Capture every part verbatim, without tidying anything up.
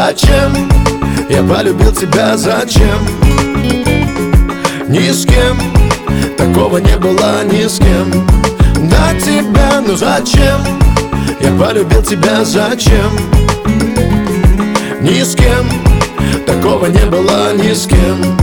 зачем я полюбил тебя, зачем? Ни с кем такого не было, ни с кем до тебя. Ну зачем я полюбил тебя, зачем? Ни с кем такого не было, ни с кем.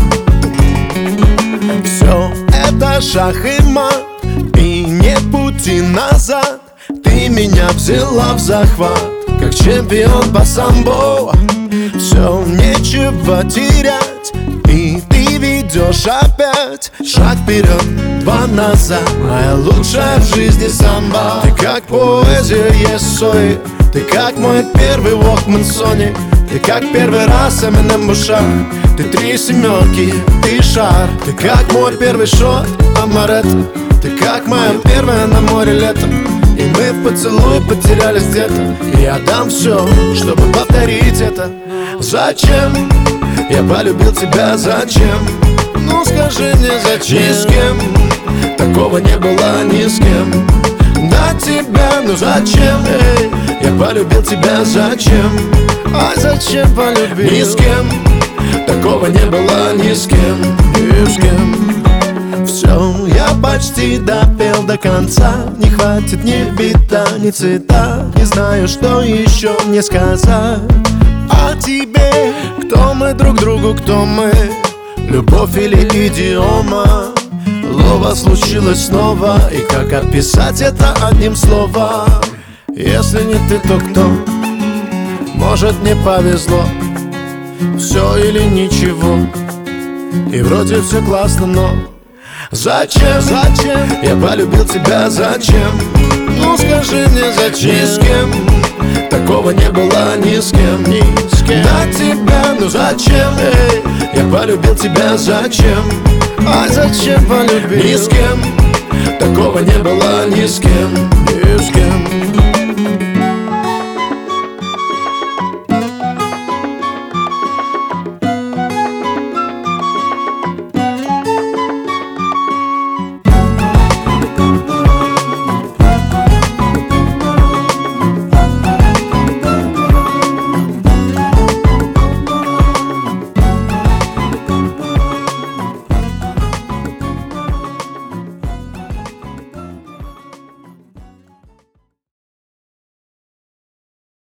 Все это шах и мат, и нет пути назад. Ты меня взяла в захват, как чемпион по самбо. Все, нечего терять, и ты ведешь опять шаг вперед, два назад. Моя лучшая в жизни самба. Ты как поэзия Есои, ты как мой первый Walkman Sony, ты как первый раз Eminem в ушах. Ты три семерки, ты шар. Ты как мой первый шот Амаретто, ты как моя первая на море лето. И мы в поцелуй потерялись где-то. И я дам все, чтобы повторить это. Зачем я полюбил тебя, зачем? Ну скажи мне, зачем? Ни с кем такого не было, ни с кем до тебя. Ну зачем эй, я полюбил тебя, зачем? А зачем полюбил? Ни с кем такого не было, ни с кем, ни с кем. Все, я почти допел до конца. Не хватит ни бита, ни цвета. Не знаю, что еще мне сказать о тебе. Кто мы друг другу, кто мы? Любовь или идиома? Лова случилось снова, и как описать это одним словом? Если не ты, то кто? Может, не повезло. Все или ничего. И вроде все классно, но зачем, зачем я полюбил тебя, зачем? Ну скажи мне, зачем? Ни с кем такого не было, ни с кем, ни с кем до тебя. Ну зачем эй, я полюбил тебя, зачем? А зачем полюбил? Ни с кем такого не было, ни с кем, ни с кем.